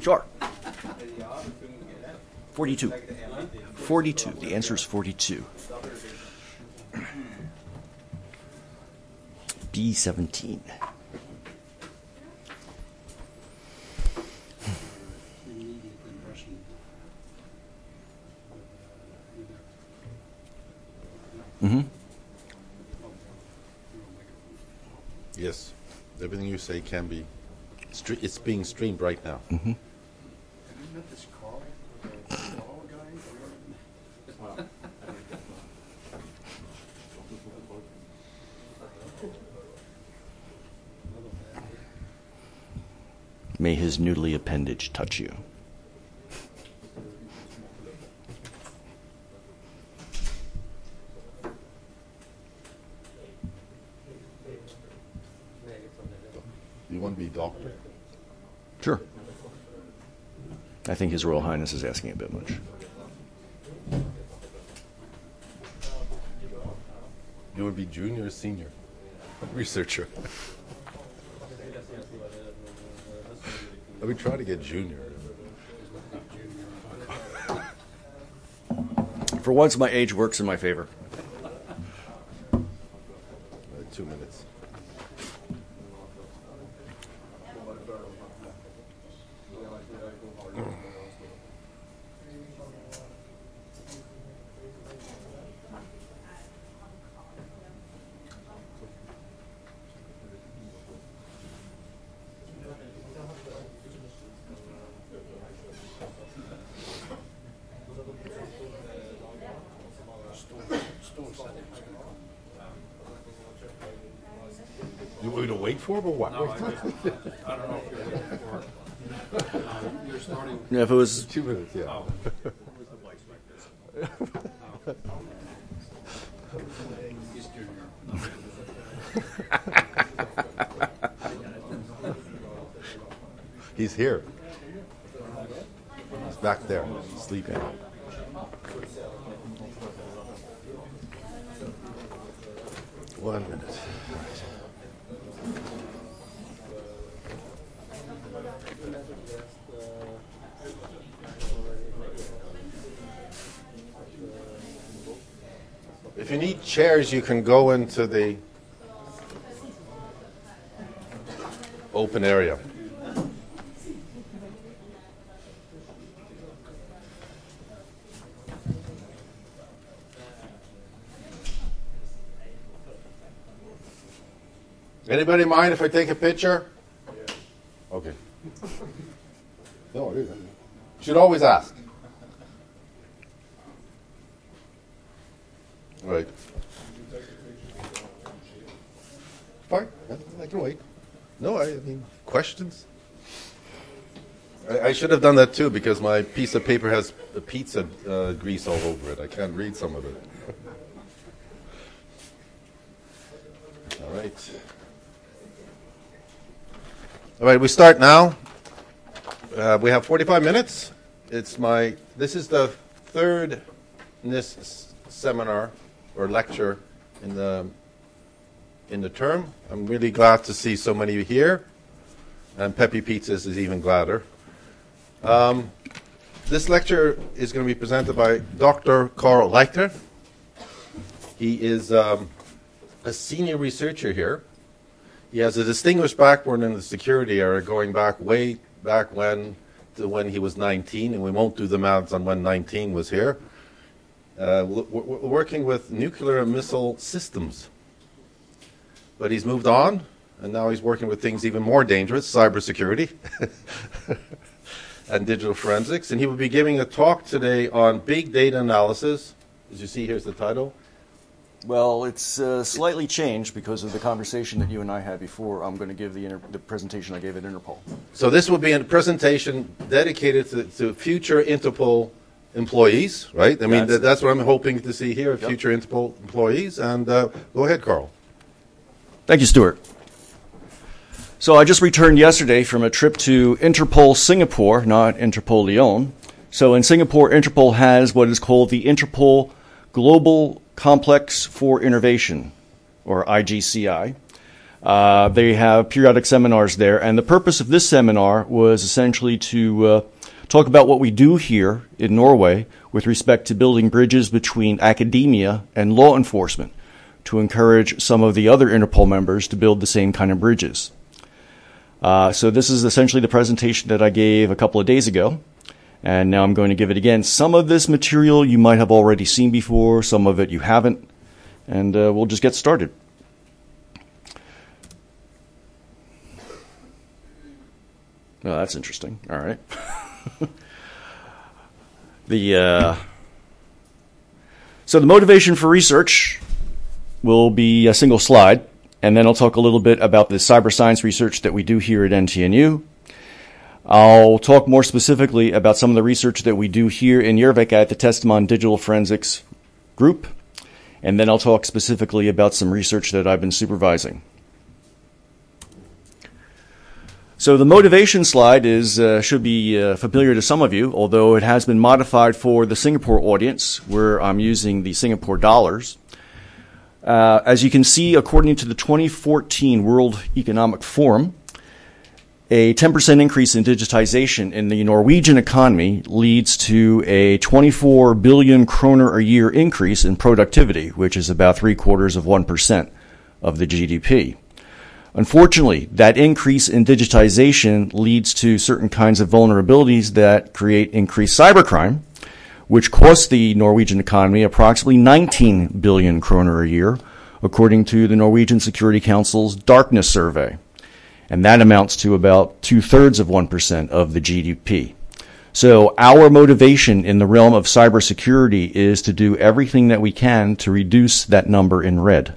Sure. 42. 42. The answer is 42. B17. Mm-hmm. Yes, everything you say can be. It's being streamed right now. Mm-hmm. Have you met this Carl? The Carl guy? May his noodly appendage touch you. You want to be doctor? Sure. I think His Royal Highness is asking a bit much. You would be junior or senior researcher? Let me try to get junior. For once, my age works in my favor. 2 minutes. You want me to wait for him or what? No, I don't know if you're waiting for it. You're starting. Yeah, if it was 2 minutes, yeah. Oh, where's the vice like this? He's junior. He's here. He's back there, sleeping. One minute. If you need chairs, you can go into the open area. Anybody mind if I take a picture? Okay. No, you should always ask. Right. Fine, I can wait. No, I mean, questions? I should have done that too because my piece of paper has pizza grease all over it. I can't read some of it. All right. All right, we start now. We have 45 minutes. This is the third NIST seminar or lecture in the term. I'm really glad to see so many here, and Peppy Pizzas is even gladder. This lecture is going to be presented by Dr. Carl Leichter. He is a senior researcher here. He has a distinguished background in the security area, going back way back when to when he was 19, and we won't do the maths on when 19 was here. We're working with nuclear and missile systems. But he's moved on, and now he's working with things even more dangerous, cybersecurity and digital forensics. And he will be giving a talk today on big data analysis. As you see, here's the title. Well, it's slightly changed because of the conversation that you and I had before. I'm going to give the presentation I gave at Interpol. So this will be a presentation dedicated to future Interpol employees, right? I mean, that's what I'm hoping to see here, future Interpol employees. And go ahead, Carl. Thank you, Stuart. So I just returned yesterday from a trip to Interpol Singapore, not Interpol Lyon. So in Singapore, Interpol has what is called the Interpol Global Complex for Innovation, or IGCI. They have periodic seminars there, and the purpose of this seminar was essentially to talk about what we do here in Norway with respect to building bridges between academia and law enforcement to encourage some of the other Interpol members to build the same kind of bridges. So this is essentially the presentation that I gave a couple of days ago, and now I'm going to give it again. Some of this material you might have already seen before, some of it you haven't, and we'll just get started. Oh, that's interesting. All right. So the motivation for research will be a single slide, and then I'll talk a little bit about the cyber science research that we do here at NTNU. I'll talk more specifically about some of the research that we do here in Gjøvik at the Testemon Digital Forensics Group, and then I'll talk specifically about some research that I've been supervising. So the motivation slide should be familiar to some of you, although it has been modified for the Singapore audience, where I'm using the Singapore dollars. As you can see, according to the 2014 World Economic Forum, a 10% increase in digitization in the Norwegian economy leads to a 24 billion kroner a year increase in productivity, which is about 0.75% of the GDP. Unfortunately, that increase in digitization leads to certain kinds of vulnerabilities that create increased cybercrime, which costs the Norwegian economy approximately 19 billion kroner a year, according to the Norwegian Security Council's Darkness Survey. And that amounts to about 0.2% of the GDP. So our motivation in the realm of cybersecurity is to do everything that we can to reduce that number in red.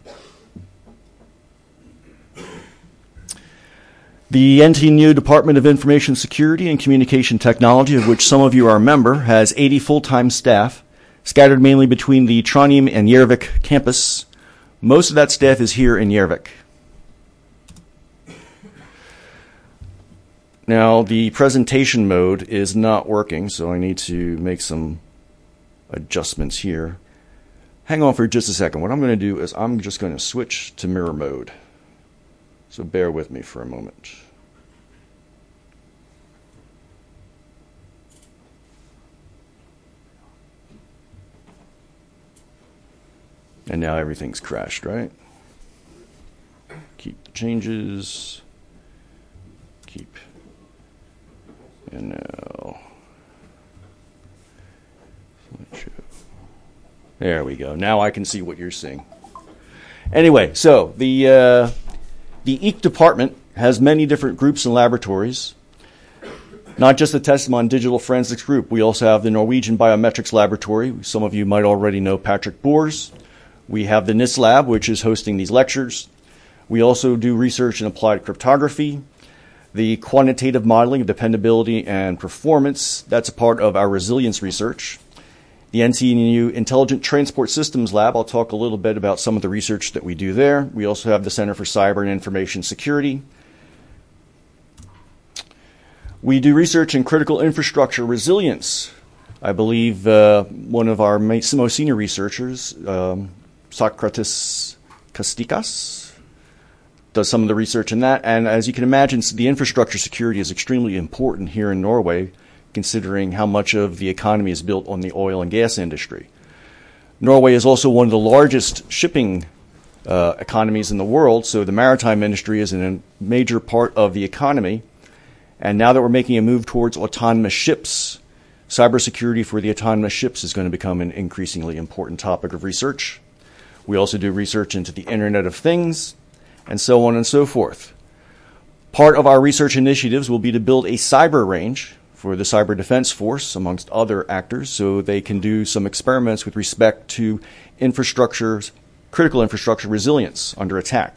The NTNU Department of Information Security and Communication Technology, of which some of you are a member, has 80 full-time staff, scattered mainly between the Trondheim and Gjøvik campus. Most of that staff is here in Gjøvik. Now, the presentation mode is not working, so I need to make some adjustments here. Hang on for just a second. What I'm going to do is I'm just going to switch to mirror mode. So bear with me for a moment. And now everything's crashed, right? Keep the changes. Keep. And now. There we go. Now I can see what you're seeing. Anyway, so the EEC department has many different groups and laboratories. Not just the Testemon Digital Forensics Group. We also have the Norwegian Biometrics Laboratory. Some of you might already know Patrick Boers. We have the NIST Lab, which is hosting these lectures. We also do research in applied cryptography. The quantitative modeling of dependability and performance, that's a part of our resilience research. The NTNU Intelligent Transport Systems Lab, I'll talk a little bit about some of the research that we do there. We also have the Center for Cyber and Information Security. We do research in critical infrastructure resilience. I believe one of our most senior researchers, Socrates Kastikas, does some of the research in that. And as you can imagine, the infrastructure security is extremely important here in Norway, considering how much of the economy is built on the oil and gas industry. Norway is also one of the largest shipping economies in the world, so the maritime industry is a major part of the economy. And now that we're making a move towards autonomous ships, cybersecurity for the autonomous ships is going to become an increasingly important topic of research. We also do research into the Internet of Things, and so on and so forth. Part of our research initiatives will be to build a cyber range for the Cyber Defense Force, amongst other actors, so they can do some experiments with respect to critical infrastructure resilience under attack.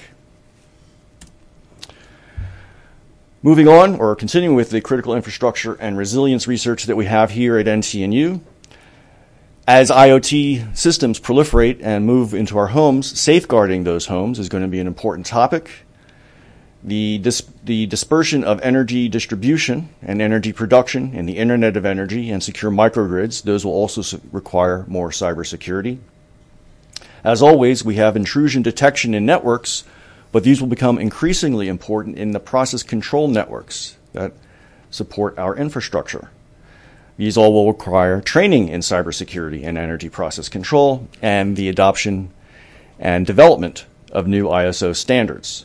Moving on, or continuing with the critical infrastructure and resilience research that we have here at NTNU, as IoT systems proliferate and move into our homes, safeguarding those homes is going to be an important topic. The dispersion of energy distribution and energy production and the Internet of Energy and secure microgrids, those will also require more cybersecurity. As always, we have intrusion detection in networks, but these will become increasingly important in the process control networks that support our infrastructure. These all will require training in cybersecurity and energy process control and the adoption and development of new ISO standards.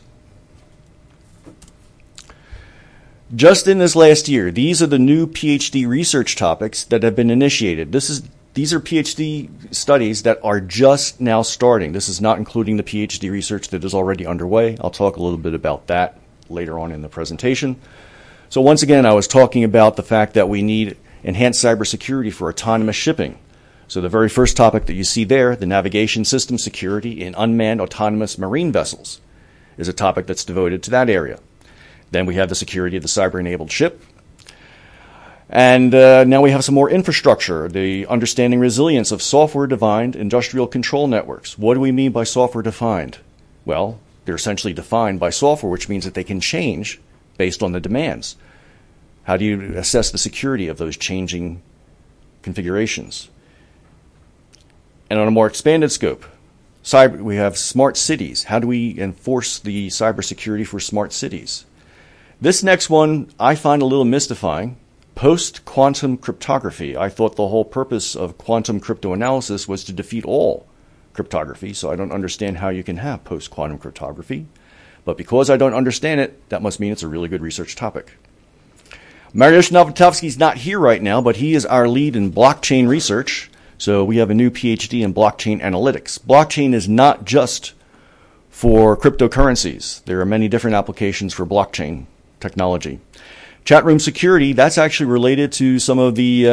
Just in this last year, these are the new PhD research topics that have been initiated. These are PhD studies that are just now starting. This is not including the PhD research that is already underway. I'll talk a little bit about that later on in the presentation. So once again, I was talking about the fact that we need enhanced cybersecurity for autonomous shipping. So the very first topic that you see there, the navigation system security in unmanned autonomous marine vessels, is a topic that's devoted to that area. Then we have the security of the cyber-enabled ship. And now we have some more infrastructure, the understanding resilience of software-defined industrial control networks. What do we mean by software-defined? Well, they're essentially defined by software, which means that they can change based on the demands. How do you assess the security of those changing configurations? And on a more expanded scope, we have smart cities. How do we enforce the cybersecurity for smart cities? This next one I find a little mystifying. Post-quantum cryptography. I thought the whole purpose of quantum cryptoanalysis was to defeat all cryptography, so I don't understand how you can have post-quantum cryptography. But because I don't understand it, that must mean it's a really good research topic. Mariusz Nowatovski's not here right now, but he is our lead in blockchain research. So we have a new PhD in blockchain analytics. Blockchain is not just for cryptocurrencies. There are many different applications for blockchain technology. Chat room security, that's actually related to some of the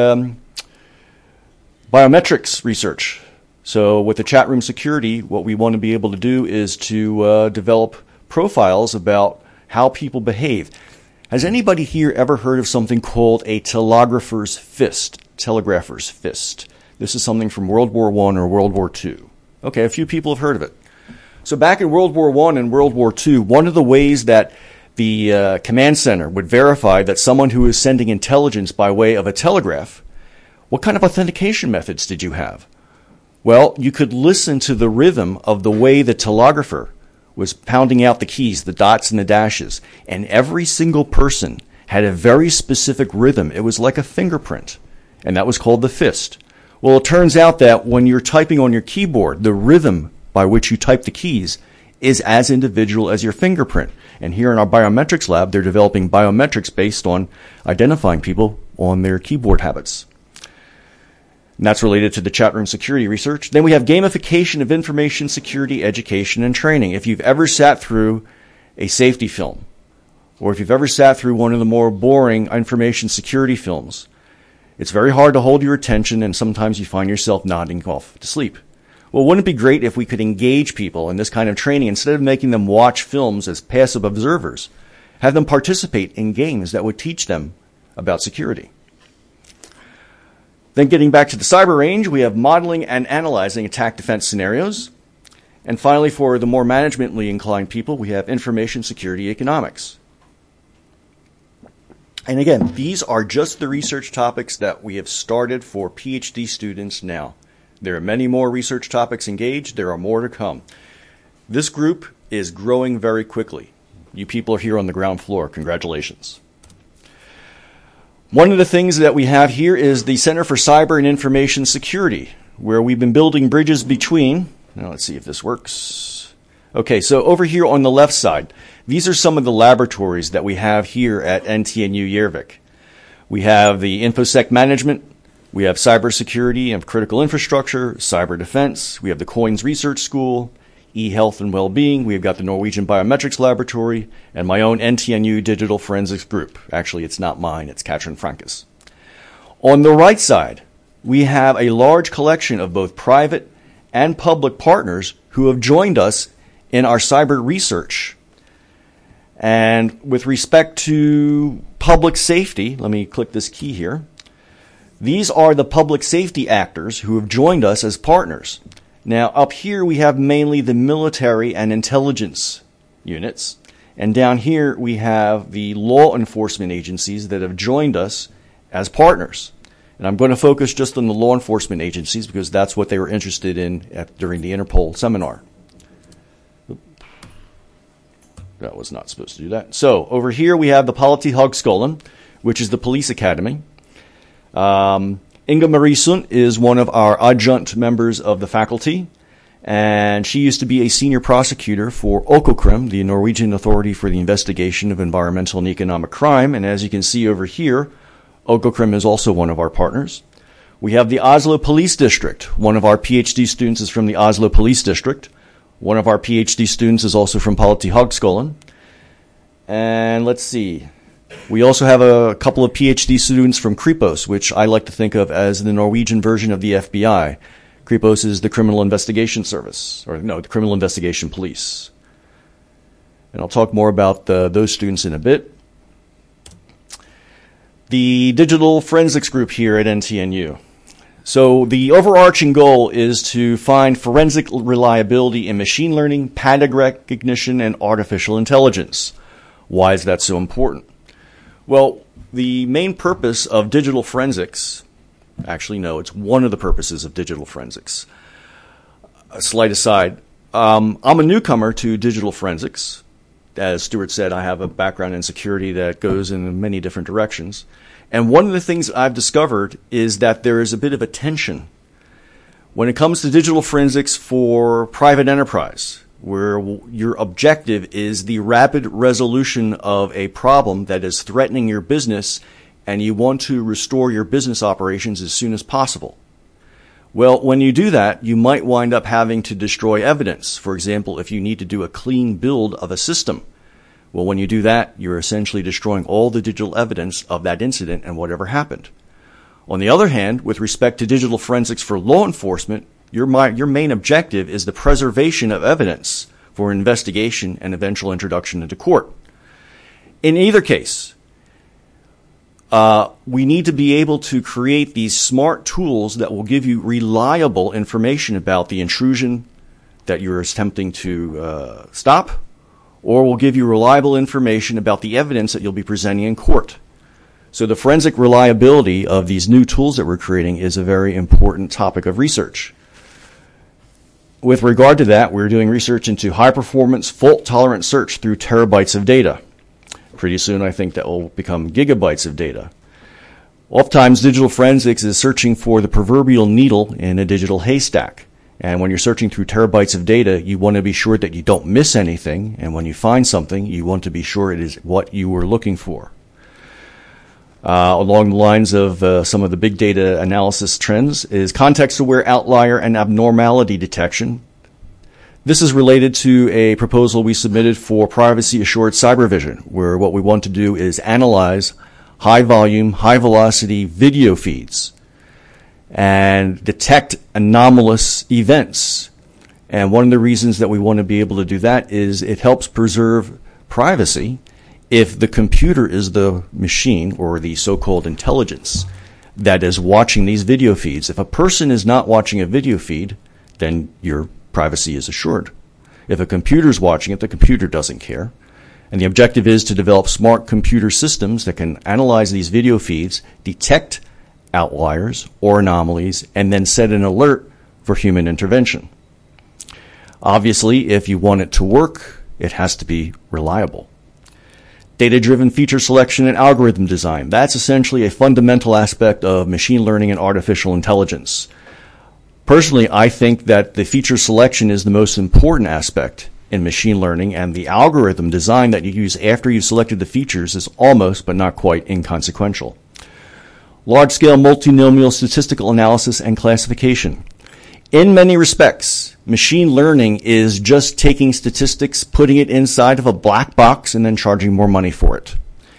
biometrics research. So with the chat room security, what we want to be able to do is to develop profiles about how people behave. Has anybody here ever heard of something called a telegrapher's fist? Telegrapher's fist. This is something from World War I or World War II. Okay, a few people have heard of it. So back in World War I and World War II, one of the ways that the command center would verify that someone who is sending intelligence by way of a telegraph, what kind of authentication methods did you have? Well, you could listen to the rhythm of the way the telegrapher was pounding out the keys, the dots and the dashes, and every single person had a very specific rhythm. It was like a fingerprint, and that was called the fist. Well, it turns out that when you're typing on your keyboard, the rhythm by which you type the keys is as individual as your fingerprint. And here in our biometrics lab, they're developing biometrics based on identifying people on their keyboard habits. And that's related to the chat room security research. Then we have gamification of information security education and training. If you've ever sat through a safety film, or if you've ever sat through one of the more boring information security films, it's very hard to hold your attention, and sometimes you find yourself nodding off to sleep. Well, wouldn't it be great if we could engage people in this kind of training instead of making them watch films as passive observers, have them participate in games that would teach them about security? Then getting back to the cyber range, we have modeling and analyzing attack defense scenarios. And finally, for the more managementally inclined people, we have information security economics. And again, these are just the research topics that we have started for PhD students now. There are many more research topics engaged. There are more to come. This group is growing very quickly. You people are here on the ground floor. Congratulations. One of the things that we have here is the Center for Cyber and Information Security, where we've been building bridges between. Now let's see if this works. Okay, so over here on the left side, these are some of the laboratories that we have here at NTNU Järvik. We have the InfoSec management. We have cybersecurity and critical infrastructure, cyber defense. We have the COINS Research School, e-health and well-being. We've got the Norwegian Biometrics Laboratory, and my own NTNU Digital Forensics Group. Actually, it's not mine. It's Katrin Frankes. On the right side, we have a large collection of both private and public partners who have joined us in our cyber research. And with respect to public safety, let me click this key here. These are the public safety actors who have joined us as partners. Now, up here we have mainly the military and intelligence units. And down here we have the law enforcement agencies that have joined us as partners. And I'm going to focus just on the law enforcement agencies because that's what they were interested in during the Interpol seminar. That was not supposed to do that. So over here we have the Politéhögskolan, which is the police academy. Inga Marie Sundt is one of our adjunct members of the faculty, and she used to be a senior prosecutor for Økokrim, the Norwegian Authority for the Investigation of Environmental and Economic Crime. And as you can see over here, Økokrim is also one of our partners. We have the Oslo Police District. One of our PhD students is from the Oslo Police District. One of our PhD students is also from Politéhögskolan. And let's see. We also have a couple of PhD students from Kripos, which I like to think of as the Norwegian version of the FBI. Kripos is the Criminal Investigation Service, the Criminal Investigation Police. And I'll talk more about those students in a bit. The Digital Forensics Group here at NTNU. So the overarching goal is to find forensic reliability in machine learning, pattern recognition, and artificial intelligence. Why is that so important? Well, the main purpose of digital forensics, actually no, it's one of the purposes of digital forensics. A slight aside, I'm a newcomer to digital forensics. As Stuart said, I have a background in security that goes in many different directions. And one of the things I've discovered is that there is a bit of a tension when it comes to digital forensics for private enterprise, where your objective is the rapid resolution of a problem that is threatening your business, and you want to restore your business operations as soon as possible. Well, when you do that, you might wind up having to destroy evidence. For example, if you need to do a clean build of a system. Well, when you do that, you're essentially destroying all the digital evidence of that incident and whatever happened. On the other hand, with respect to digital forensics for law enforcement, your main objective is the preservation of evidence for investigation and eventual introduction into court. In either case, we need to be able to create these smart tools that will give you reliable information about the intrusion that you're attempting to stop, or will give you reliable information about the evidence that you'll be presenting in court. So the forensic reliability of these new tools that we're creating is a very important topic of research. With regard to that, we're doing research into high-performance, fault-tolerant search through terabytes of data. Pretty soon, I think that will become gigabytes of data. Oftentimes, digital forensics is searching for the proverbial needle in a digital haystack. And when you're searching through terabytes of data, you want to be sure that you don't miss anything. And when you find something, you want to be sure it is what you were looking for. Along the lines of some of the big data analysis trends is context-aware outlier and abnormality detection. This is related to a proposal we submitted for privacy-assured cybervision, where what we want to do is analyze high-volume, high-velocity video feeds and detect anomalous events. And one of the reasons that we want to be able to do that is it helps preserve privacy if the computer is the machine or the so-called intelligence that is watching these video feeds. If a person is not watching a video feed, then your privacy is assured. If a computer is watching it, the computer doesn't care. And the objective is to develop smart computer systems that can analyze these video feeds, detect outliers or anomalies, and then set an alert for human intervention. Obviously, if you want it to work, it has to be reliable. Data-driven feature selection and algorithm design. That's essentially a fundamental aspect of machine learning and artificial intelligence. Personally, I think that the feature selection is the most important aspect in machine learning, and the algorithm design that you use after you've selected the features is almost, but not quite, inconsequential. Large-scale multinomial statistical analysis and classification. In many respects, machine learning is just taking statistics, putting it inside of a black box, and then charging more money for it.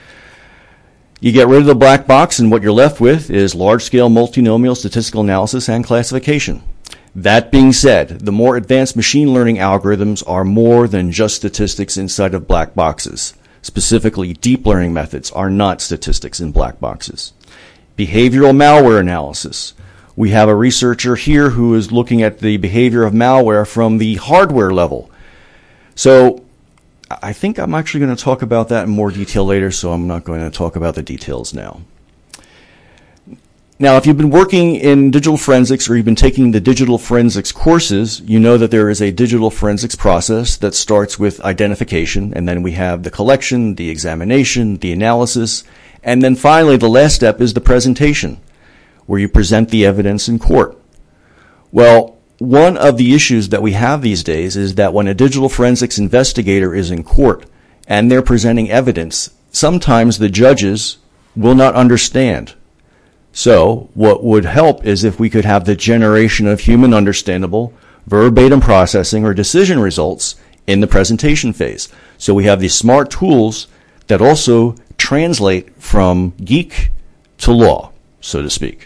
You get rid of the black box, and what you're left with is large-scale multinomial statistical analysis and classification. That being said, the more advanced machine learning algorithms are more than just statistics inside of black boxes. Specifically, deep learning methods are not statistics in black boxes. Behavioral malware analysis. We have a researcher here who is looking at the behavior of malware from the hardware level. So I think I'm actually going to talk about that in more detail later, so I'm not going to talk about the details now. Now, if you've been working in digital forensics or you've been taking the digital forensics courses, you know that there is a digital forensics process that starts with identification, and then we have the collection, the examination, the analysis, and then finally the last step is the presentation, where you present the evidence in court. Well, one of the issues that we have these days is that when a digital forensics investigator is in court and they're presenting evidence, sometimes the judges will not understand. So what would help is if we could have the generation of human understandable verbatim processing or decision results in the presentation phase. So we have these smart tools that also translate from geek to law, so to speak.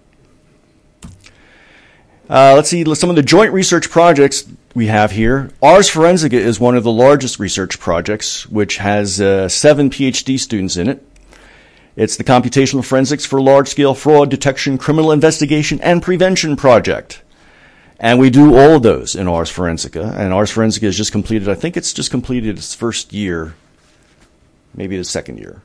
Let's see some of the joint research projects we have here. Ars Forensica is one of the largest research projects, which has 7 PhD students in it. It's the Computational Forensics for Large-Scale Fraud Detection, Criminal Investigation, and Prevention project. And we do all of those in Ars Forensica. And Ars Forensica has just completed, I think it's just completed its first year, maybe the second year.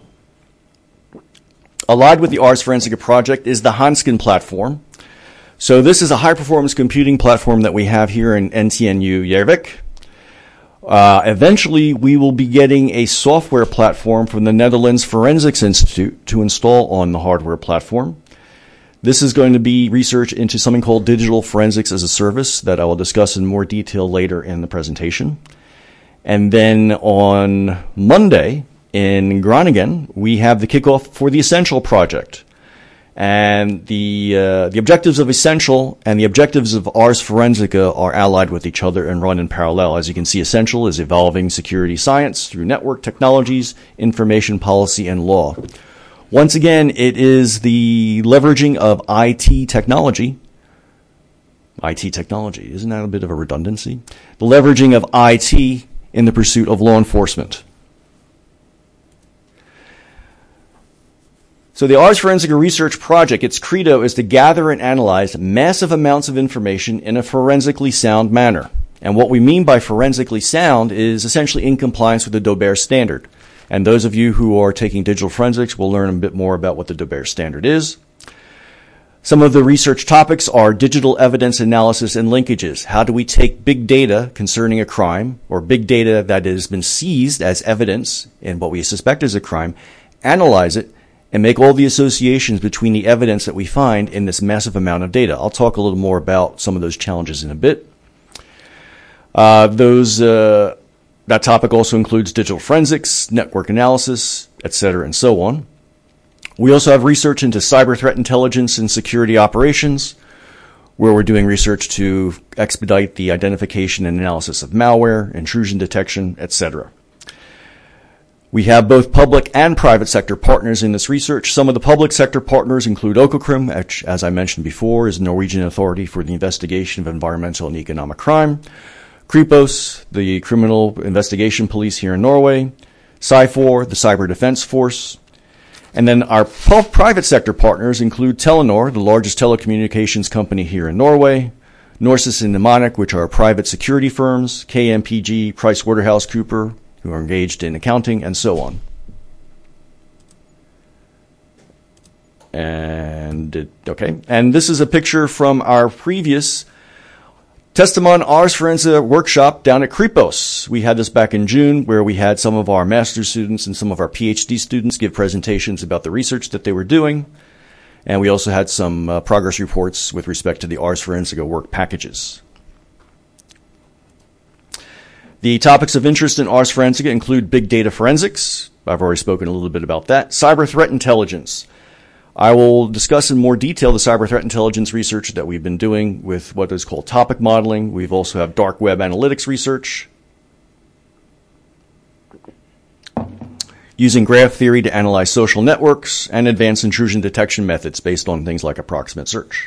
Allied with the Ars Forensica project is the Hanskin platform. So this is a high-performance computing platform that we have here in NTNU Järvik. Eventually, we will be getting a software platform from the Netherlands Forensics Institute to install on the hardware platform. This is going to be research into something called digital forensics as a service that I will discuss in more detail later in the presentation. And then on Monday in Groningen, we have the kickoff for the Essential project. And the objectives of Essential and the objectives of Ars Forensica are allied with each other and run in parallel. As you can see, Essential is evolving security science through network technologies, information policy, and law. Once again, it is the leveraging of IT technology. IT technology, isn't that a bit of a redundancy? The leveraging of IT in the pursuit of law enforcement. So the Ars Forensica Research Project, its credo is to gather and analyze massive amounts of information in a forensically sound manner. And what we mean by forensically sound is essentially in compliance with the Daubert standard. And those of you who are taking digital forensics will learn a bit more about what the Daubert standard is. Some of the research topics are digital evidence analysis and linkages. How do we take big data concerning a crime, or big data that has been seized as evidence in what we suspect is a crime, analyze it, and make all the associations between the evidence that we find in this massive amount of data. I'll talk a little more about some of those challenges in a bit. That topic also includes digital forensics, network analysis, etc., and so on. We also have research into cyber threat intelligence and security operations, where we're doing research to expedite the identification and analysis of malware, intrusion detection, etc. We have both public and private sector partners in this research. Some of the public sector partners include Økokrim, which, as I mentioned before, is the Norwegian Authority for the Investigation of Environmental and Economic Crime, Kripos, the Criminal Investigation Police here in Norway, CyFOR, the Cyber Defense Force, and then our private sector partners include Telenor, the largest telecommunications company here in Norway, Norsus and Mnemonic, which are private security firms, KMPG, PricewaterhouseCoopers, who are engaged in accounting, and so on. And this is a picture from our previous Testamon Ars Forensica workshop down at Kripos. We had this back in June, where we had some of our master's students and some of our PhD students give presentations about the research that they were doing. And we also had some progress reports with respect to the Ars Forensica work packages. The topics of interest in Ars Forensica include big data forensics. I've already spoken a little bit about that. Cyber threat intelligence. I will discuss in more detail the cyber threat intelligence research that we've been doing with what is called topic modeling. We've also have dark web analytics research, using graph theory to analyze social networks, and advanced intrusion detection methods based on things like approximate search.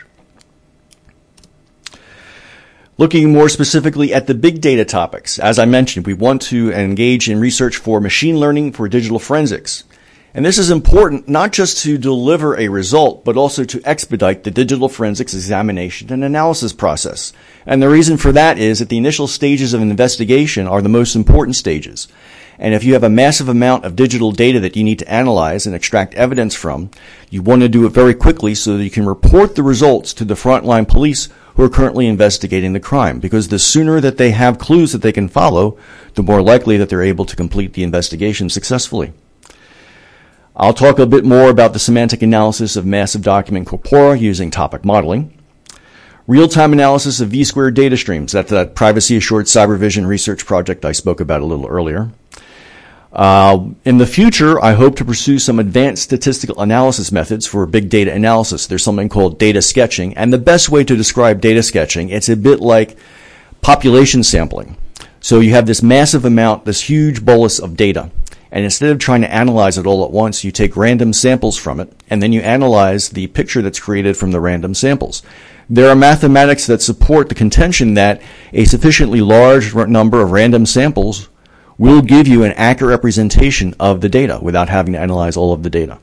Looking more specifically at the big data topics, as I mentioned, we want to engage in research for machine learning for digital forensics. And this is important not just to deliver a result, but also to expedite the digital forensics examination and analysis process. And the reason for that is that the initial stages of an investigation are the most important stages. And if you have a massive amount of digital data that you need to analyze and extract evidence from, you want to do it very quickly so that you can report the results to the frontline police who are currently investigating the crime. Because the sooner that they have clues that they can follow, the more likely that they're able to complete the investigation successfully. I'll talk a bit more about the semantic analysis of massive document corpora using topic modeling. Real-time analysis of V-squared data streams. That's that privacy-assured cybervision research project I spoke about a little earlier. In the future, I hope to pursue some advanced statistical analysis methods for big data analysis. There's something called data sketching, and the best way to describe data sketching, it's a bit like population sampling. So you have this massive amount, this huge bolus of data, and instead of trying to analyze it all at once, you take random samples from it, and then you analyze the picture that's created from the random samples. There are mathematics that support the contention that a sufficiently large number of random samples will give you an accurate representation of the data without having to analyze all of the data.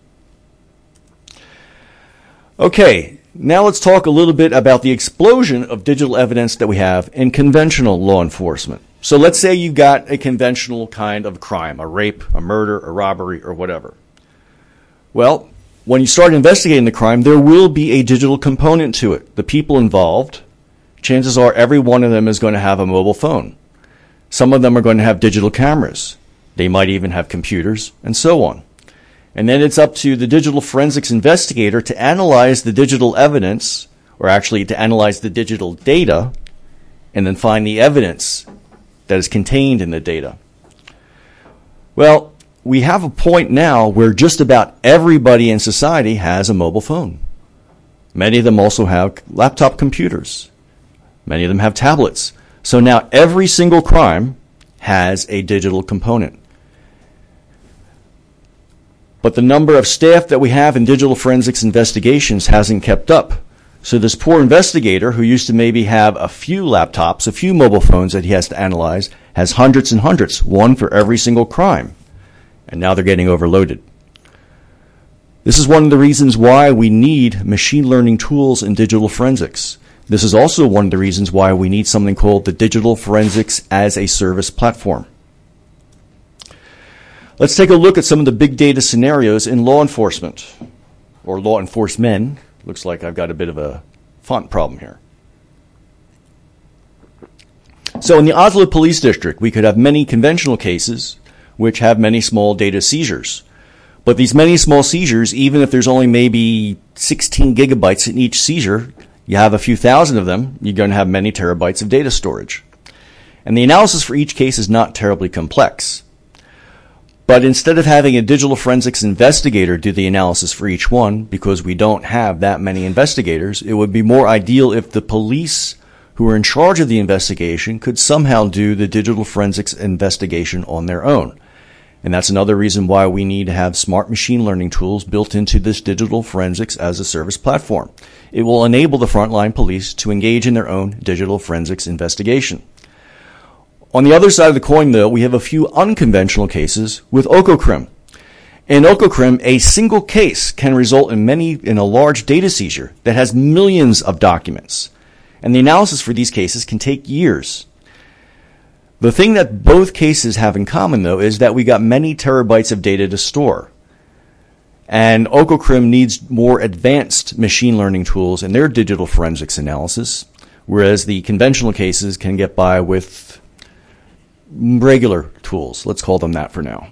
Okay, now let's talk a little bit about the explosion of digital evidence that we have in conventional law enforcement. So let's say you've got a conventional kind of crime, a rape, a murder, a robbery, or whatever. Well, when you start investigating the crime, there will be a digital component to it. The people involved, chances are every one of them is going to have a mobile phone. Some of them are going to have digital cameras. They might even have computers, and so on. And then it's up to the digital forensics investigator to analyze the digital evidence, or actually to analyze the digital data, and then find the evidence that is contained in the data. Well, we have a point now where just about everybody in society has a mobile phone. Many of them also have laptop computers. Many of them have tablets. So now every single crime has a digital component. But the number of staff that we have in digital forensics investigations hasn't kept up. So this poor investigator who used to maybe have a few laptops, a few mobile phones that he has to analyze, has hundreds and hundreds, one for every single crime. And now they're getting overloaded. This is one of the reasons why we need machine learning tools in digital forensics. This is also one of the reasons why we need something called the Digital Forensics as a Service platform. Let's take a look at some of the big data scenarios in law enforcement, or law enforcement. Looks like I've got a bit of a font problem here. So in the Oslo Police District, we could have many conventional cases which have many small data seizures. But these many small seizures, even if there's only maybe 16 gigabytes in each seizure, you have a few thousand of them, you're going to have many terabytes of data storage. And the analysis for each case is not terribly complex. But instead of having a digital forensics investigator do the analysis for each one, because we don't have that many investigators, it would be more ideal if the police who are in charge of the investigation could somehow do the digital forensics investigation on their own. And that's another reason why we need to have smart machine learning tools built into this digital forensics as a service platform. It will enable the frontline police to engage in their own digital forensics investigation. On the other side of the coin, though, we have a few unconventional cases with Ökokrim. In Ökokrim, a single case can result in a large data seizure that has millions of documents. And the analysis for these cases can take years. The thing that both cases have in common, though, is that we got many terabytes of data to store. And Ökokrim needs more advanced machine learning tools in their digital forensics analysis, whereas the conventional cases can get by with regular tools. Let's call them that for now.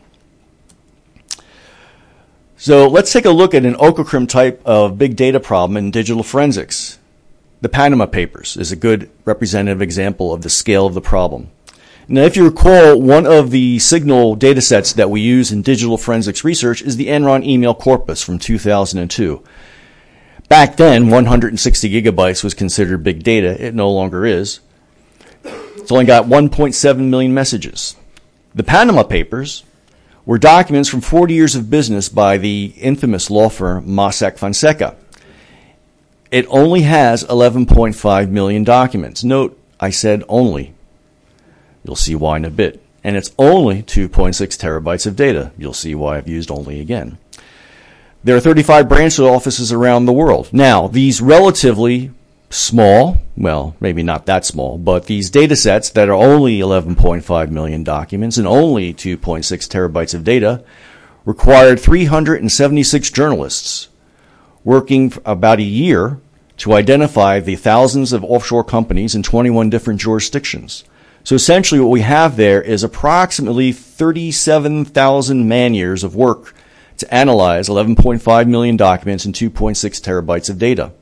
So let's take a look at an Ökokrim type of big data problem in digital forensics. The Panama Papers is a good representative example of the scale of the problem. Now, if you recall, one of the signal data sets that we use in digital forensics research is the Enron email corpus from 2002. Back then, 160 gigabytes was considered big data. It no longer is. It's only got 1.7 million messages. The Panama Papers were documents from 40 years of business by the infamous law firm Mossack Fonseca. It only has 11.5 million documents. Note, I said only. You'll see why in a bit. And it's only 2.6 terabytes of data. You'll see why I've used only again. There are 35 branch offices around the world. Now, these relatively small, well, maybe not that small, but these data sets that are only 11.5 million documents and only 2.6 terabytes of data required 376 journalists working for about a year to identify the thousands of offshore companies in 21 different jurisdictions. So essentially what we have there is approximately 37,000 man-years of work to analyze 11.5 million documents and 2.6 terabytes of data.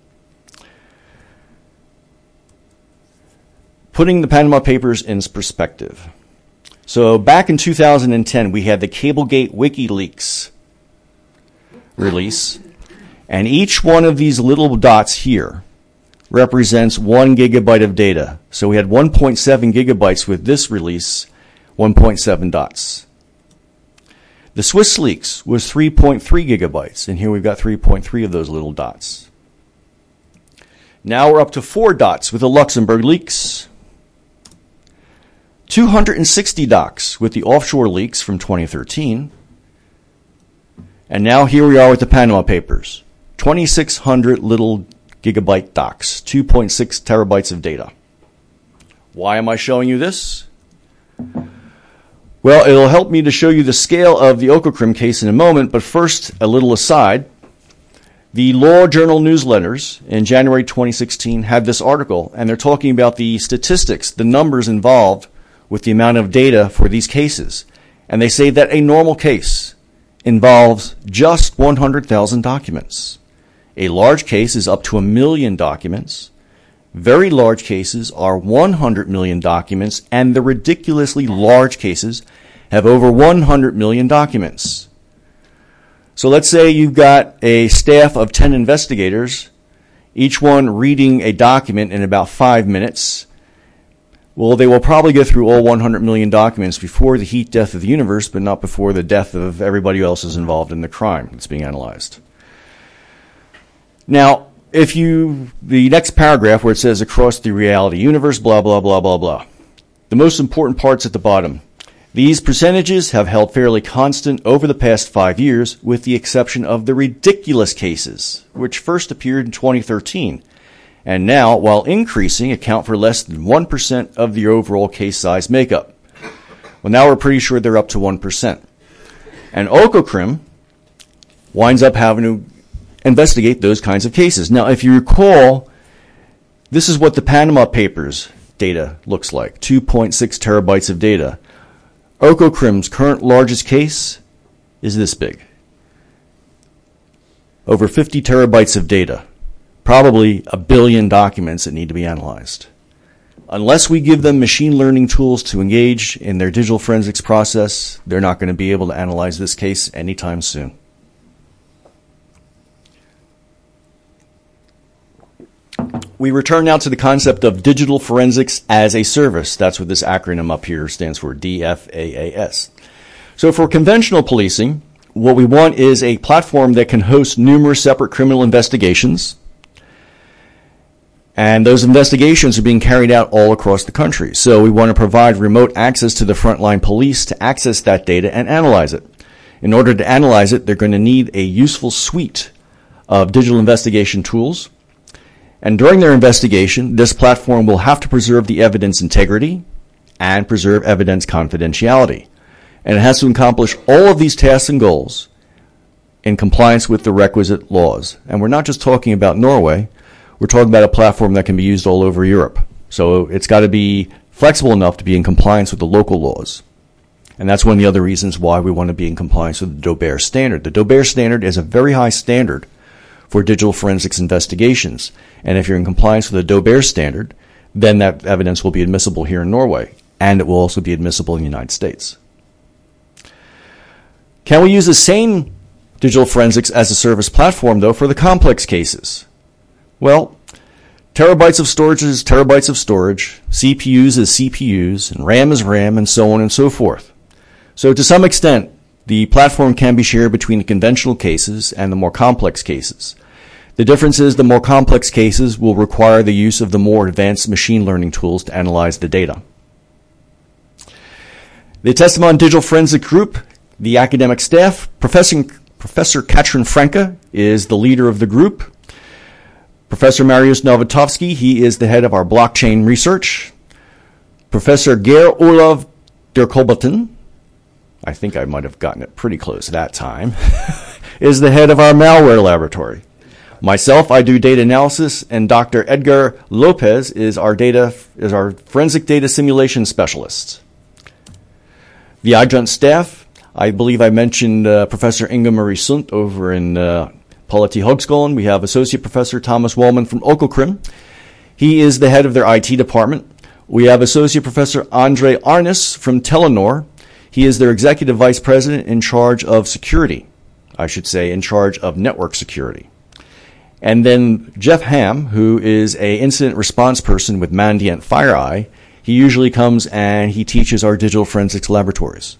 Putting the Panama Papers in perspective. So back in 2010, we had the Cablegate WikiLeaks release, and each one of these little dots here represents 1 gigabyte of data. So we had 1.7 gigabytes with this release, 1.7 dots. The Swiss leaks was 3.3 gigabytes, and here we've got 3.3 of those little dots. Now we're up to 4 dots with the Luxembourg leaks, 260 docs with the offshore leaks from 2013, and now here we are with the Panama Papers, 2,600 little gigabyte docs, 2.6 terabytes of data. Why am I showing you this? Well, it'll help me to show you the scale of the Ococrim case in a moment, but first, a little aside. The Law Journal newsletters in January 2016 had this article, and they're talking about the statistics, the numbers involved with the amount of data for these cases. And they say that a normal case involves just 100,000 documents. A large case is up to 1 million documents. Very large cases are 100 million documents, and the ridiculously large cases have over 100 million documents. So let's say you've got a staff of 10 investigators, each one reading a document in about 5 minutes. Well, they will probably go through all 100 million documents before the heat death of the universe, but not before the death of everybody else is involved in the crime that's being analyzed. Now, the next paragraph where it says across the reality universe, blah, blah, blah, blah, blah. The most important part's at the bottom. These percentages have held fairly constant over the past 5 years, with the exception of the ridiculous cases, which first appeared in 2013, and now, while increasing, account for less than 1% of the overall case size makeup. Well, now we're pretty sure they're up to 1%. And Ococrim winds up having to investigate those kinds of cases. Now, if you recall, this is what the Panama Papers data looks like, 2.6 terabytes of data. Ococrim's current largest case is this big. Over 50 terabytes of data. Probably 1 billion documents that need to be analyzed. Unless we give them machine learning tools to engage in their digital forensics process, they're not going to be able to analyze this case anytime soon. We return now to the concept of digital forensics as a service. That's what this acronym up here stands for, DFAAS. So for conventional policing, what we want is a platform that can host numerous separate criminal investigations. And those investigations are being carried out all across the country. So we want to provide remote access to the frontline police to access that data and analyze it. In order to analyze it, they're going to need a useful suite of digital investigation tools. And during their investigation, this platform will have to preserve the evidence integrity and preserve evidence confidentiality. And it has to accomplish all of these tasks and goals in compliance with the requisite laws. And we're not just talking about Norway. We're talking about a platform that can be used all over Europe. So it's got to be flexible enough to be in compliance with the local laws. And that's one of the other reasons why we want to be in compliance with the Daubert standard. The Daubert standard is a very high standard for digital forensics investigations. And if you're in compliance with the Daubert standard, then that evidence will be admissible here in Norway, and it will also be admissible in the United States. Can we use the same digital forensics as a service platform, though, for the complex cases? Well, terabytes of storage is terabytes of storage, CPUs is CPUs, and RAM is RAM, and so on and so forth. So to some extent, the platform can be shared between the conventional cases and the more complex cases. The difference is the more complex cases will require the use of the more advanced machine learning tools to analyze the data. The Testimon Digital Forensic Group, the academic staff, Professor Katrin Franke is the leader of the group. Professor Mariusz Nowatovsky, he is the head of our blockchain research. Professor Geir Olav Derkolbaten, I think I might have gotten it pretty close that time, is the head of our malware laboratory. Myself, I do data analysis, and Dr. Edgar Lopez is our forensic data simulation specialist. The adjunct staff, I believe I mentioned Professor Inga Marie Sundt over in Polity Högskolan. We have Associate Professor Thomas Wallman from Ökokrim. He is the head of their IT department. We have Associate Professor Andre Arnes from Telenor. He is their Executive Vice President in charge of security. I should say in charge of network security. And then Jeff Ham, who is an incident response person with Mandiant FireEye. He usually comes and he teaches our digital forensics laboratories.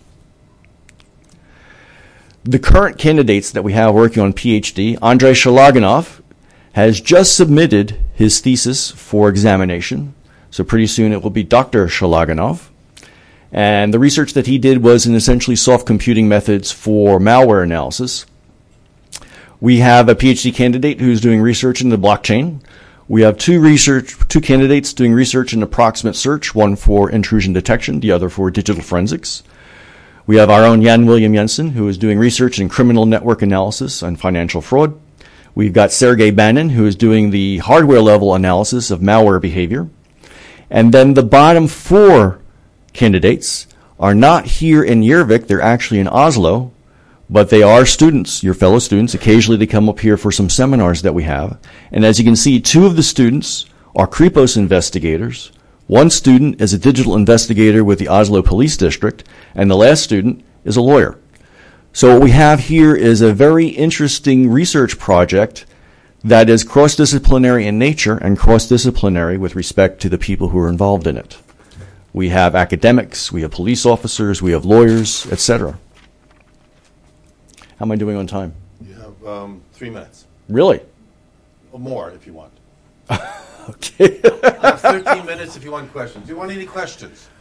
The current candidates that we have working on PhD, Andrei Shalaganov has just submitted his thesis for examination. So pretty soon it will be Dr. Shalaganov. And the research that he did was in essentially soft computing methods for malware analysis. We have a PhD candidate who's doing research in the blockchain. We have two candidates doing research in approximate search, one for intrusion detection, the other for digital forensics. We have our own Jan William Jensen, who is doing research in criminal network analysis and financial fraud. We've got Sergey Banin, who is doing the hardware level analysis of malware behavior. And then the bottom four candidates are not here in Järvik, they're actually in Oslo, but they are students, your fellow students. Occasionally they come up here for some seminars that we have. And as you can see, two of the students are Kripos investigators. One student is a digital investigator with the Oslo Police District, and the last student is a lawyer. So what we have here is a very interesting research project that is cross-disciplinary in nature and cross-disciplinary with respect to the people who are involved in it. We have academics, we have police officers, we have lawyers, etc. How am I doing on time? You have 3 minutes. Really? Or more if you want. Okay. I have 13 minutes if you want questions. Do you want any questions?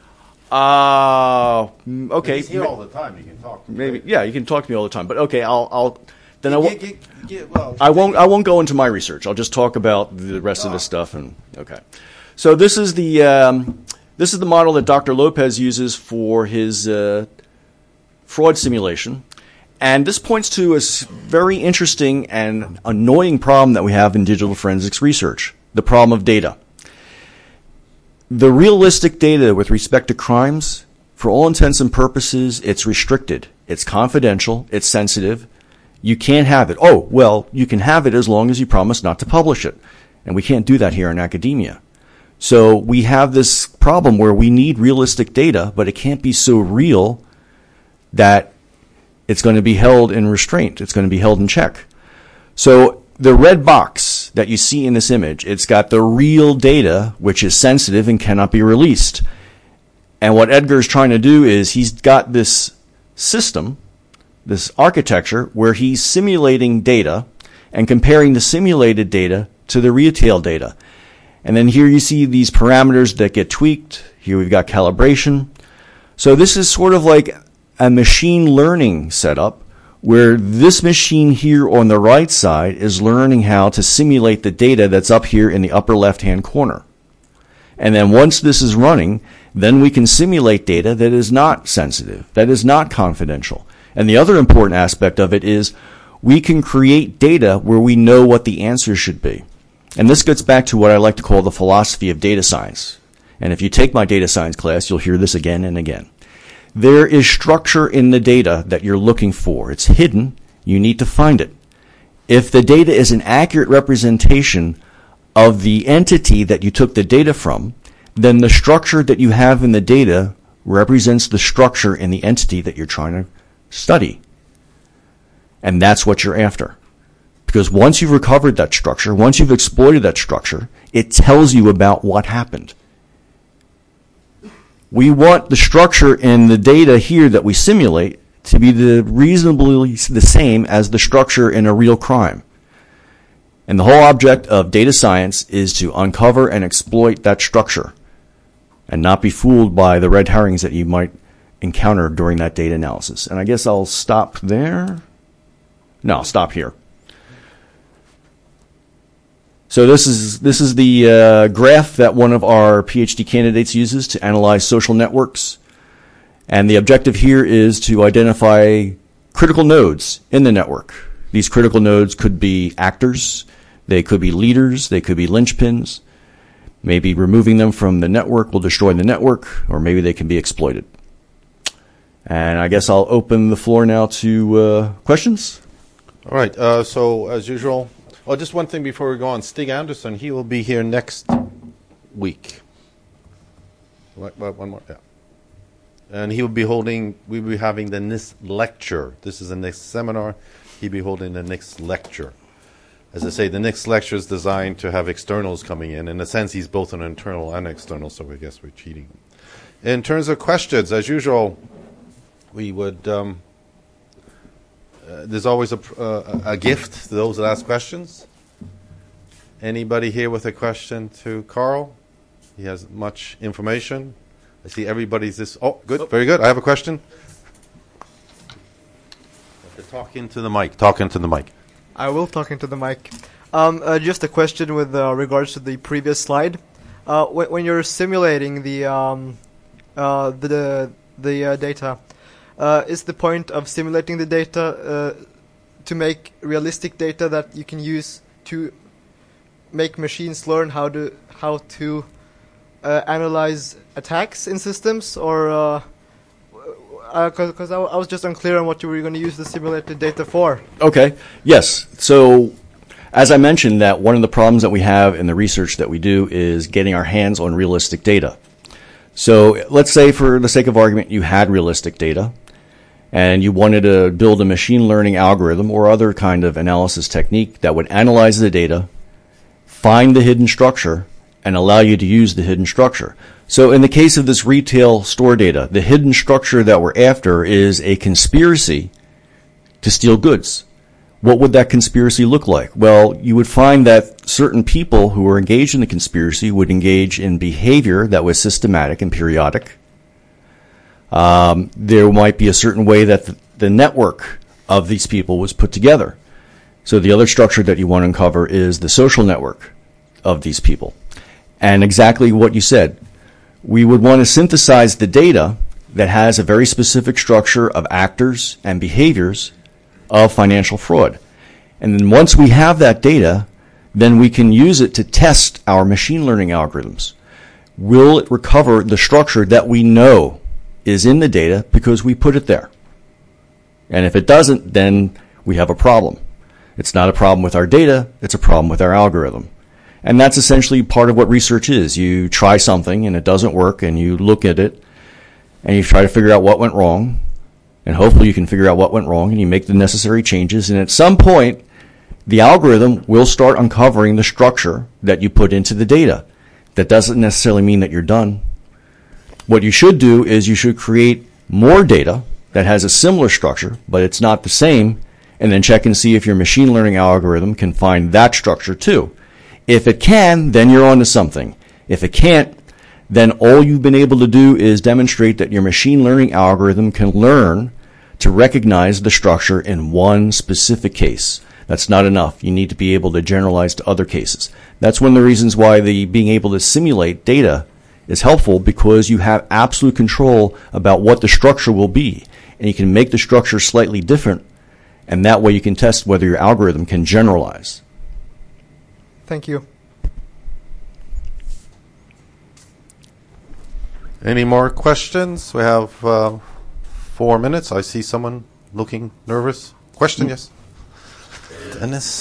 Okay. He's here all the time. You can talk. Maybe, yeah, you can talk to me all the time. But okay, I Well, won't go into my research. I'll just talk about the rest of this stuff. And okay, so this is the model that Dr. Lopez uses for his fraud simulation. And this points to a very interesting and annoying problem that we have in digital forensics research, the problem of data. The realistic data with respect to crimes, for all intents and purposes, it's restricted. It's confidential. It's sensitive. You can't have it. Oh, well, you can have it as long as you promise not to publish it. And we can't do that here in academia. So we have this problem where we need realistic data, but it can't be so real that it's going to be held in restraint. It's going to be held in check. So the red box that you see in this image, it's got the real data, which is sensitive and cannot be released. And what Edgar is trying to do is he's got this system, this architecture, where he's simulating data and comparing the simulated data to the retail data. And then here you see these parameters that get tweaked. Here we've got calibration. So this is sort of like a machine learning setup where this machine here on the right side is learning how to simulate the data that's up here in the upper left-hand corner. And then once this is running, then we can simulate data that is not sensitive, that is not confidential. And the other important aspect of it is we can create data where we know what the answers should be. And this gets back to what I like to call the philosophy of data science. And if you take my data science class, you'll hear this again and again. There is structure in the data that you're looking for. It's hidden. You need to find it. If the data is an accurate representation of the entity that you took the data from, then the structure that you have in the data represents the structure in the entity that you're trying to study. And that's what you're after. Because once you've recovered that structure, once you've exploited that structure, it tells you about what happened. We want the structure in the data here that we simulate to be reasonably the same as the structure in a real crime. And the whole object of data science is to uncover and exploit that structure and not be fooled by the red herrings that you might encounter during that data analysis. And I guess I'll stop there. No, I'll stop here. So this is the graph that one of our PhD candidates uses to analyze social networks. And the objective here is to identify critical nodes in the network. These critical nodes could be actors, they could be leaders, they could be linchpins. Maybe removing them from the network will destroy the network, or maybe they can be exploited. And I guess I'll open the floor now to questions. All right. So as usual, just one thing before we go on. Stig Anderson, he will be here next week. One more, yeah. And we'll be having the NIST lecture. This is the next seminar. He'll be holding the next lecture. As I say, the next lecture is designed to have externals coming in. In a sense, he's both an internal and external, so I guess we're cheating. In terms of questions, as usual, we would... there's always a gift to those that ask questions. Anybody here with a question to Carl? He has much information. I see everybody's this. Oh, good. Very good. I have a question. Talk into the mic. Talk into the mic. I will talk into the mic. Just a question with regards to the previous slide. When you're simulating the data, is the point of simulating the data to make realistic data that you can use to make machines learn how to analyze attacks in systems, or because I was just unclear on what you were going to use the simulated data for. Okay. Yes. So as I mentioned, that one of the problems that we have in the research that we do is getting our hands on realistic data. So let's say, for the sake of argument, you had realistic data and you wanted to build a machine learning algorithm or other kind of analysis technique that would analyze the data, find the hidden structure, and allow you to use the hidden structure. So in the case of this retail store data, the hidden structure that we're after is a conspiracy to steal goods. What would that conspiracy look like? Well, you would find that certain people who were engaged in the conspiracy would engage in behavior that was systematic and periodic. There might be a certain way that the network of these people was put together. So the other structure that you want to uncover is the social network of these people. And exactly what you said. We would want to synthesize the data that has a very specific structure of actors and behaviors of financial fraud. And then once we have that data, then we can use it to test our machine learning algorithms. Will it recover the structure that we know is in the data because we put it there? And if it doesn't, then we have a problem. It's not a problem with our data, it's a problem with our algorithm. And that's essentially part of what research is. You try something and it doesn't work, and you look at it and you try to figure out what went wrong, and hopefully you can figure out what went wrong and you make the necessary changes, and at some point the algorithm will start uncovering the structure that you put into the data. That doesn't necessarily mean that you're done. What you should do is you should create more data that has a similar structure, but it's not the same, and then check and see if your machine learning algorithm can find that structure too. If it can, then you're onto something. If it can't, then all you've been able to do is demonstrate that your machine learning algorithm can learn to recognize the structure in one specific case. That's not enough. You need to be able to generalize to other cases. That's one of the reasons why being able to simulate data is helpful, because you have absolute control about what the structure will be. And you can make the structure slightly different, and that way you can test whether your algorithm can generalize. Thank you. Any more questions? We have 4 minutes. I see someone looking nervous. Question, yes? Dennis?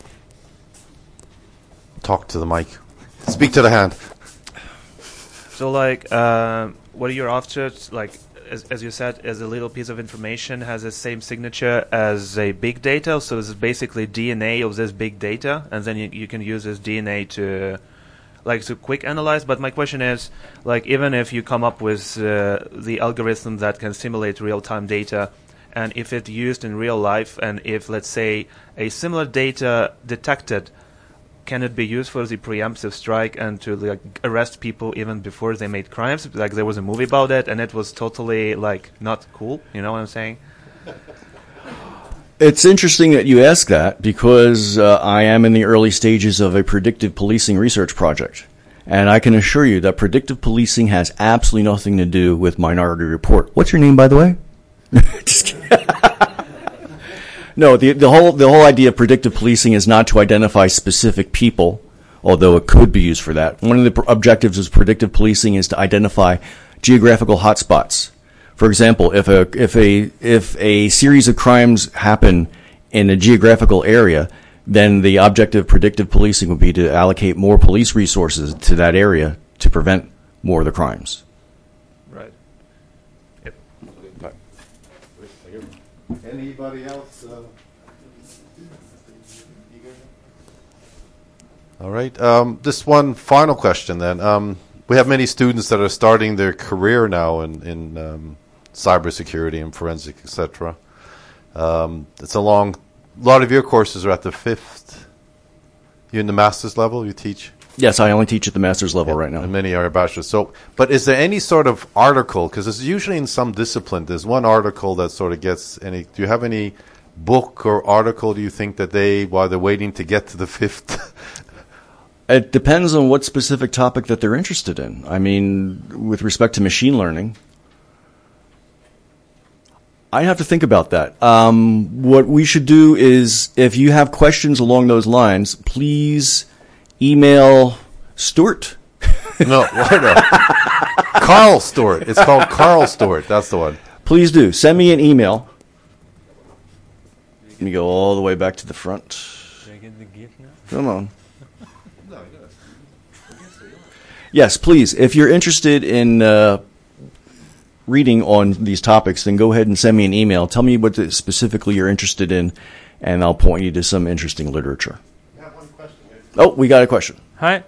Talk to the mic. Speak to the hand. So, what you're after, as you said, as a little piece of information has the same signature as a big data. So this is basically DNA of this big data, and then you can use this DNA to quick analyze. But my question is, even if you come up with the algorithm that can simulate real-time data, and if it's used in real life, and if, let's say, a similar data detected, can it be used for the preemptive strike and to arrest people even before they made crimes? There was a movie about it, and it was totally not cool. You know what I'm saying? It's interesting that you ask that because I am in the early stages of a predictive policing research project. And I can assure you that predictive policing has absolutely nothing to do with Minority Report. What's your name, by the way? Just kidding. No, the whole idea of predictive policing is not to identify specific people, although it could be used for that. One of the objectives of predictive policing is to identify geographical hotspots. For example, if a series of crimes happen in a geographical area, then the objective of predictive policing would be to allocate more police resources to that area to prevent more of the crimes. Right. Yep. Anybody else? All right. Just one final question then. We have many students that are starting their career now in cybersecurity and forensic, etc. It's a lot of your courses are at the 5th. You in the master's level? You teach? Yes, I only teach at the master's level right now. And many are bachelor's. So, but is there any sort of article? Because it's usually in some discipline. There's one article that sort of gets any. Do you have any book or article? Do you think that while they're waiting to get to the 5th? It depends on what specific topic that they're interested in. I mean, with respect to machine learning, I have to think about that. What we should do is, if you have questions along those lines, please email Stuart. No. Carl Stewart. It's called Carl Stewart. That's the one. Please do. Send me an email. Let me go all the way back to the front. Should I get the gift now? Come on. Yes, please. If you're interested in reading on these topics, then go ahead and send me an email. Tell me what specifically you're interested in, and I'll point you to some interesting literature. We have one question here. Oh, we got a question. Hi.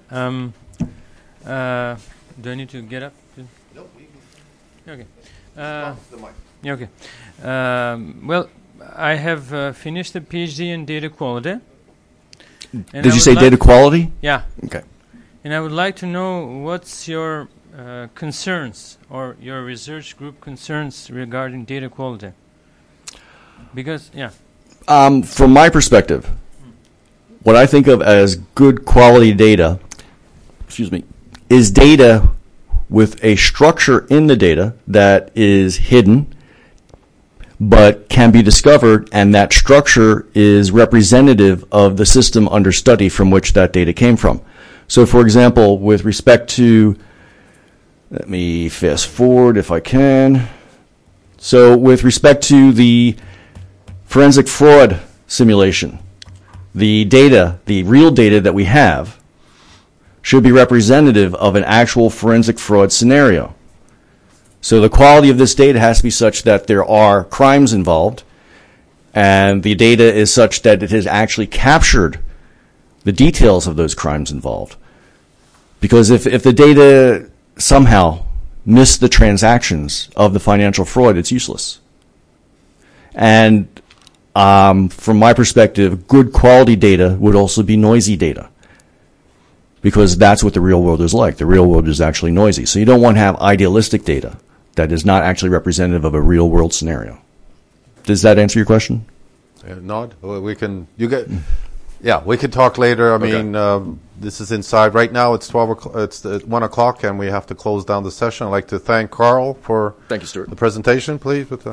Do I need to get up? Nope. Okay. The mic. Yeah, okay. Well, I have finished a PhD in data quality. And Did you say data quality? Yeah. Okay. And I would like to know what's your concerns or your research group concerns regarding data quality. Because, yeah. From my perspective, what I think of as good quality data, is data with a structure in the data that is hidden but can be discovered, and that structure is representative of the system under study from which that data came from. So, for example, with respect to, let me fast forward if I can. So, with respect to the forensic fraud simulation, the data, the real data that we have, should be representative of an actual forensic fraud scenario. So the quality of this data has to be such that there are crimes involved, and the data is such that it has actually captured the details of those crimes involved. Because if the data somehow missed the transactions of the financial fraud, it's useless. And from my perspective, good quality data would also be noisy data, because that's what the real world is like. The real world is actually noisy. So you don't want to have idealistic data that is not actually representative of a real world scenario. Does that answer your question? Nod? We can. You get. Yeah, we can talk later. I mean, this is inside right now. It's 12 o'clock. It's 1 o'clock, and we have to close down the session. I'd like to thank Carl for Thank you, Stuart. the presentation, please. With the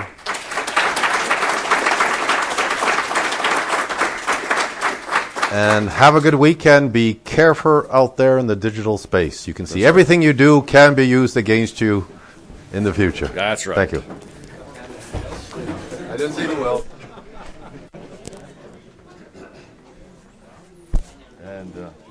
and have a good weekend. Be careful out there in the digital space. You can see everything you do can be used against you in the future. That's right. Thank you. I didn't see the will. And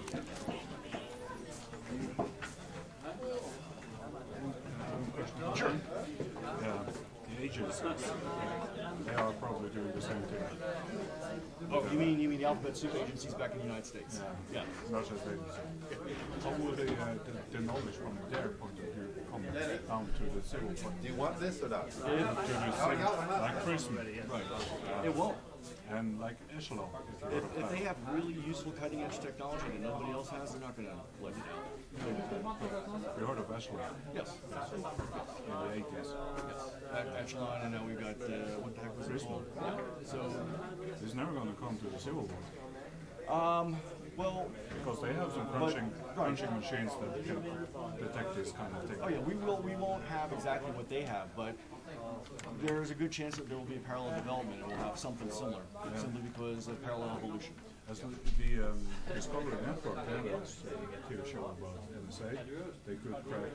Sure. The agencies, they are probably doing the same thing. Oh, you mean the alphabet soup agencies back in the United States? Yeah. Not just agencies. How would the knowledge from their point of view come down to the civil part. Do you want this or that? To the civil, like prison. Right. It won't. And like echelon. If you heard of If that. they have really useful cutting edge technology that nobody else has, they're not going to let it down. You heard of echelon Yes. in the 80s. Echelon, and now we've got, what the heck was this one? So, It's never going to come to the civil world well, because they have some crunching machines that can detect this kind of thing. oh yeah, we won't have exactly what they have, but there's a good chance that there will be a parallel development and we'll have something similar, simply because of parallel evolution. As the Discovery Network had a TV show about NSA, they could crack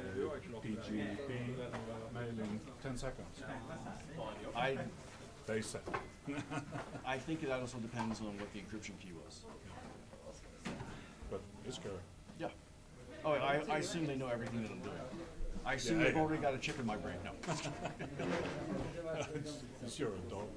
PGP mail in 10 seconds. They said. I think that also depends on what the encryption key was. But it's scary. Yeah. Oh, I assume they know everything that I'm doing. I assume they've already got a chip in my brain. No. It's your dog.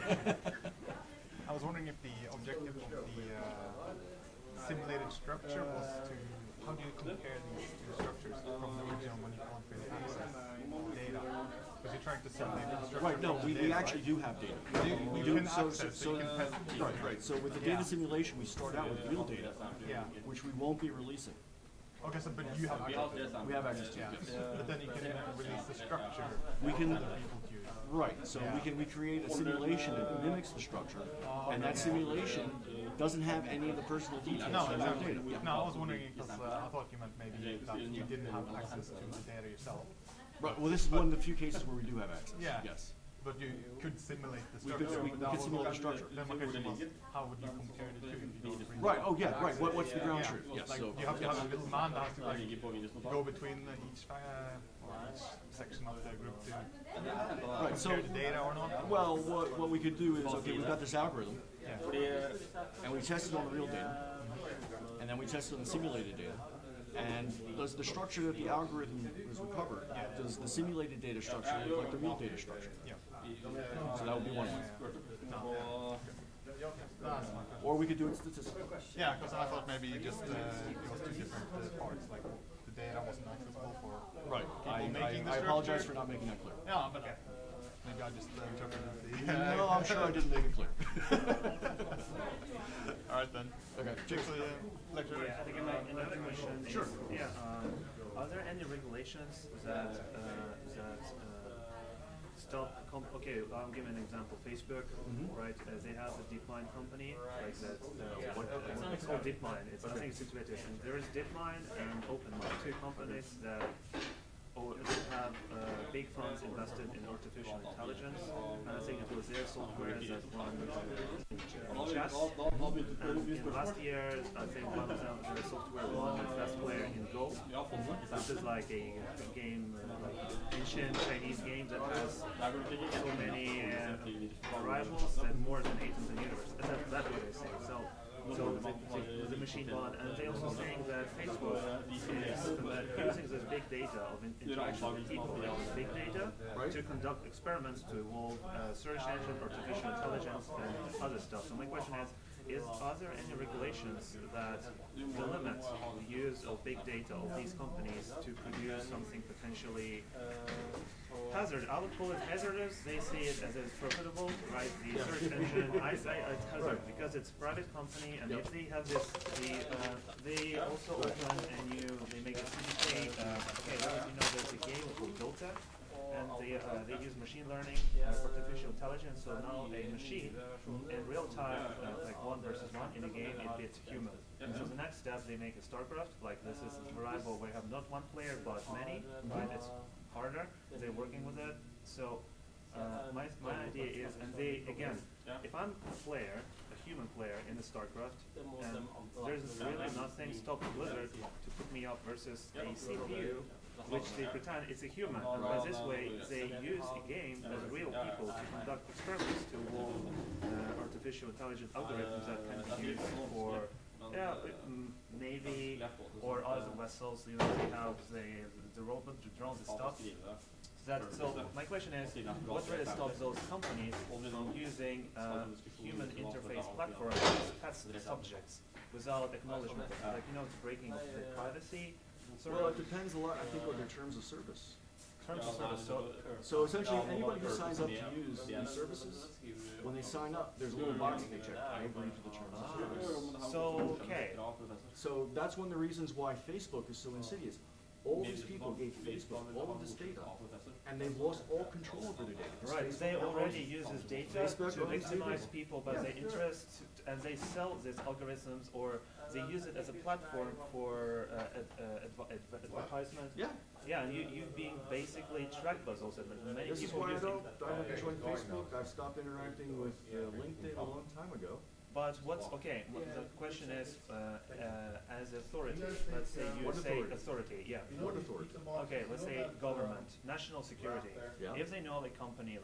I was wondering if the objective of the simulated structure was to, how do you compare these two structures from the original when you can't really access data? Because you're trying to simulate the structure. Right, no, from we data, actually right? do have data. We You do. can access, so you can test. Right. So with the data simulation, we start out with real data, Yeah. which we won't be releasing. Okay, so but you have access. We have access to it. Yeah. But then you can release the structure. We can- for other people to use. Right. So we create a simulation that mimics the structure, and that simulation doesn't have any of the personal details No, of the exactly. data. Yeah. No, I was wondering because I thought you meant maybe that you didn't have access to the data yourself. Right. Well, this is one of the few cases where we do have access. Yeah. Yes. But you could simulate the We could- structure. we but could that was- simulate the structure. Then my question was, how would you compare the two? If you don't really Right. Oh, yeah. Right. What's the ground Yeah, truth? Yes. like So you have to have a little man that has to like go between each section of the group to right. So compare the data or not. well, what we could do is, okay, we've got this algorithm, Yeah. and we test it on the real data, and then we test it on the simulated data. And does the structure that the algorithm has recovered, does the simulated data structure look like the real data structure? Yeah. So that would be one way. That's my question. Or we could do it statistically. Yeah, because I thought maybe you just it was two different parts. Like the data wasn't accessible for Right. making the I apologize for structure. not making that clear. Yeah, but okay. Maybe I just interpreted the. No, I'm sure I didn't make it clear. All right then. Okay. Thanks for the lecture. Yeah, I think another question is, are there any regulations that stop? Okay, I'll give an example. Facebook, right? They have the DeepMind company, like that. It's called DeepMind. It's I think it's situated. And there is DeepMind and OpenMind, two companies that have big funds invested in artificial intelligence, and I think it was their software that won chess. And in last year, I think one of them, their software won the best player in Go. This is like a game, like ancient Chinese game that has so many variables and more than atoms in the universe. That's what they say. So the machine won, and they also saying that Facebook is using this big data of interaction with people, with big data, to conduct experiments to evolve search engine, artificial intelligence, and other stuff. So my question is are there any regulations that limit the use of big data of these companies to produce something potentially hazardous? I would call it hazardous. They see it as profitable, right? The search engine, I say it's hazardous because it's a private company, and if they have this, they also open they make a CDK. Okay, well, there's a game called Dota, and they use machine learning, artificial intelligence. So now a machine in real time, like 1 versus 1 in a game, it beats a human. So the next step, they make a StarCraft. Like this is a variable where you have not one player but many, right? It's harder. They're working with it. So my idea is, and they again, if I'm a player, a human player in the StarCraft, and there's really nothing stopping Blizzard to put me up versus a CPU, which they pretend it's a human. And by this way, they use a game as real people to conduct experiments to evolve artificial intelligence algorithms that can be used for Navy or other vessels. They have the robot, the drones, and stuff. So my question is, what really stops those companies from using human interface platforms as test subjects without acknowledgement? Like, it's breaking the privacy. Well, it depends a lot, I think, on their terms of service. Terms of service. So essentially, anybody who signs up to use these services, when they sign up, there's a little box that they check. I agree to the terms of service. Okay. So that's one of the reasons why Facebook is so insidious. All these people gave Facebook all of this data, and they've lost all control over their data. Right, they already use this data Facebook to owns victimize data. people by their interest, and they sell these algorithms, or they use it as a platform for advertisement. Yeah. Yeah, and you're being basically tracked by those advertisements. Many This is people why I using. haven't joined Facebook. I've stopped interacting with LinkedIn a long time ago. But what's okay? The question is, as authority, let's say you What say authority? yeah. What authority? Okay, let's say government, national security. Yeah. If they know the company